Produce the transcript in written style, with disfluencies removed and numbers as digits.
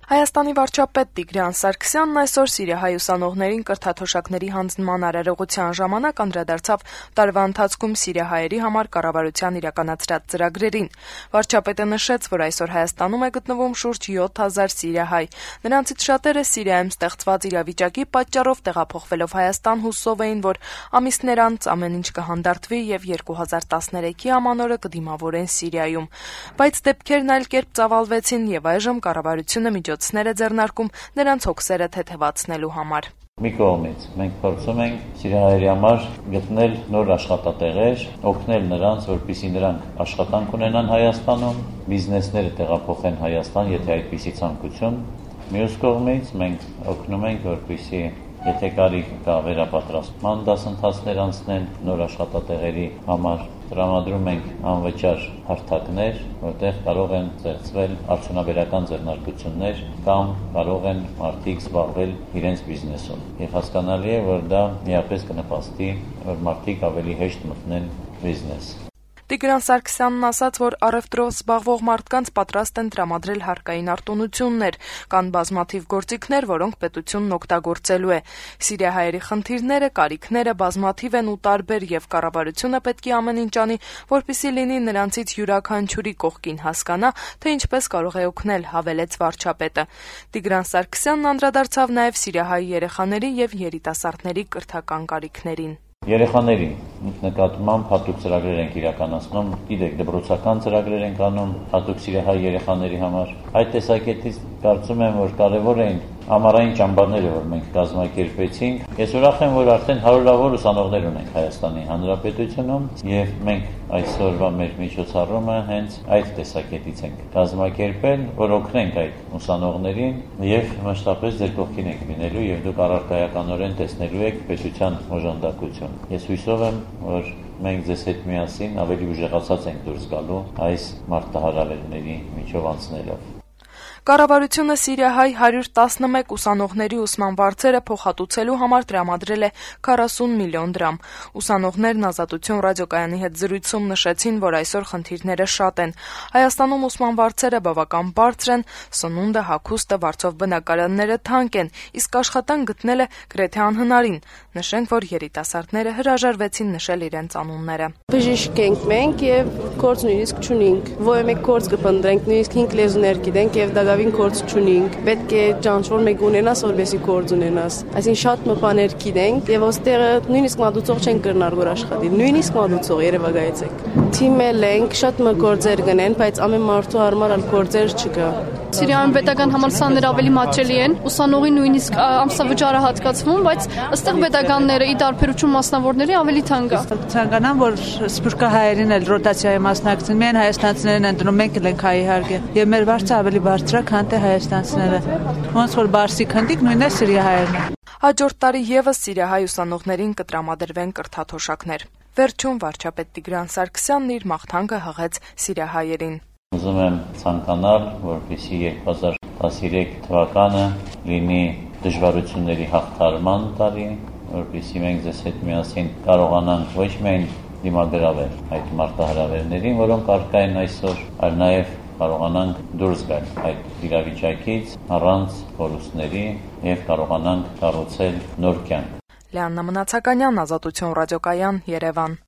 Հայաստանի վարչապետ Տիգրան Սարգսյանն այսօր սիրիահայ ուսանողներին կրթաթոշակների հանձնման արարողության ժամանակ անդրադարձավ տարվա ընթացքում սիրիահայերի համար կառավարության իրականացրած ծրագրերին։ Վարչապետը նշեց, որ այսօր Հայաստանում է գտնվում շուրջ 7000 սիրիահայ։ Նրանցից շատերը Սիրիայում ստեղծված իրավիճակի պատճառով տեղափոխվելով Հայաստան հուսով էին, որ ամիսներ անց ամեն ինչ կհանդարտվի եւ 2013-ի ամանորը կդիմավորեն Սիրիայում։ Բայց դեպքերն այլ կերպ ծավալվեցին եւ այժմ կառավարությունը միջոցներ է ձեռնարկում նրանց հոգսերը թեթևացնելու համար։ Մի կողմից մենք փորձում ենք սիրիահայերի համար գտնել նոր աշխատատեղեր, օգնել նրանց, որպեսզի նրանք աշխատանք ունենան Հայաստանում, բիզնեսները տեղափոխեն Հայաստան, եթե այդպիսի ցանկություն։ Մյուս կողմից մենք օգնում ենք, որպեսզի եթե կարիք կա վերապատրաստման դասընթացներ անցնեն նոր աշխատատեղերի համար, տրամադրում ենք անվճար հարթակներ, որտեղ կարող են ստեղծվել արդյունաբերական ձեռնարկություններ կամ կարող են մարդիկ զբաղվել իրենց բիզնեսով։ Եվ հասկանալի է, որ դա միապես կնպաստի, որ մարդիկ ավելի հեշտ մտնեն բիզնես։ Տիգրան Սարգսյանն ասաց, որ առևտրով զբաղվող մարդկանց պատրաստ են տրամադրել հարկային արտոնություններ, կան բազմաթիվ գործիքներ, որոնք պետությունն օգտագործելու է։ Սիրիահայերի խնդիրները, կարիքները բազմաթիվ են ու տարբեր եւ կառավարությունը պետք է ամեն ինչ անի, որպեսզի լինի նրանցից յուրաքանչյուրի կողքին հասկանա, թե ինչպես կարող է օգնել, հավելեց վարչապետը։ Տիգրան Սարգսյանն անդրադարձավ նաեւ սիրիահայ երեխաների եւ երիտասարդների կրթական կարիքներին։ Երեխաների նկատմամբ հատուկ ծրագրեր ենք իրականացնում, գիտեք, դպրոցական ծրագրեր ենք անում հատուկ սիրիահայ երեխաների համար։ Այդ տեսակետից կարծում եմ, որ կարևոր է ամառային ճամբարները, որ մենք կազմակերպեցինք։ Ես ուրախ եմ, որ արդեն հարյուրավոր ուսանողներ ունենք Հայաստանի Հանրապետությունում եւ մենք այսօրվա մեր միջոցառումը հենց այդ տեսակետից ենք կազմակերպել, որ օգնենք այդ ուսանողներին եւ մասշտաբապես ձեր կողքին ենք լինելու եւ դուք առարկայականորեն տեսնելու եք պետության օժանդակություն։ Ես հույսով եմ, որ մենք ձեզ հետ միասին ավելի ուժեղացած ենք դուրս գալու այս մարտահրավերների միջով անցնելով։ Կառավարությունը սիրիահայ 111 ուսանողների ուսման վարձերը փոխհատուցելու համար տրամադրել է 40 միլիոն դրամ։ Ուսանողներն Ազատություն ռադիոկայանի հետ զրույցում նշեցին, որ այսօր խնդիրները շատ են։ Հայաստանում ուսման վարձերը բավական բարձր են, սնունդը, հագուստը, վարձով բնակարանները թանկ են, իսկ աշխատանք գտնելը գրեթե անհնարին։ Նշենք, որ երիտասարդները հրաժարվեցին նշել իրենց անունները։ Բժիշկ ենք մենք եւ գործ նույնիսկ չունենք։ Ո՞յ մեկ գործ կփնտրենք, նույնիսկ 5 լեզուներ գիտենք եւ դակավին գործ չունենք։ Պետք է ճանաչող մեկ ունենաս, որովհետեւ գործ ունենաս։ Այսինքն շատ մտաներ գիտենք եւ ոստեղը նույնիսկ մատուցող չեն կրնար որ աշխատի։ Նույնիսկ մատուցող Երևանայից եք։ Թիմել ենք, շատ մը գործեր գնեն, բայց ամեն մարդու համար ալ գործեր չկա։ Սիրիայում պետական համալսարանները ավելի մատչելի են, ուսանողի նույնիսկ ամսավճարը հատկացվում, բայց ըստեղ պետականները ի տարբերություն մասնավորների ավելի թանկ է։ Ցանկանամ, որ սփյուռքահայերին էլ ռոտացիայի մասնակցեն, միայն հայաստանցիներն են դնում, մենք էլ ենք հայ իհարկե։ Եվ մեր վարձը ավելի բարձր է, քան թե հայաստանցիները։ Ոնց որ բարսի քնդիկ նույնն է սիրիահայերն։ Հաջորդ տարի եւս սիրիահայ ուսանողներին կտրամադրվեն կրթաթոշակներ։ Վերջում վարչապետ Տիգրան Սարգսյանն իր մաղթանքը հղեց սիրիահայերին։ Ուզում եմ ցանկանալ, որպեսզի 2013 թվականը լինի դժվարությունների հաղթարման տարի, որպեսզի մենք ձեզ հետ միասին կարողանանք ոչ միայն դիմագրավել այդ մարտահրավերներին, որոնք առկա են այսօր, այլ նաև կարողանանք դուրս գալ այդ իրավիճակից առանց կորուստների եւ կարողանանք կառուցել նոր կյանք։ Լիաննա Մնացականյան, Ազատություն ռադիոկայան, Երևան։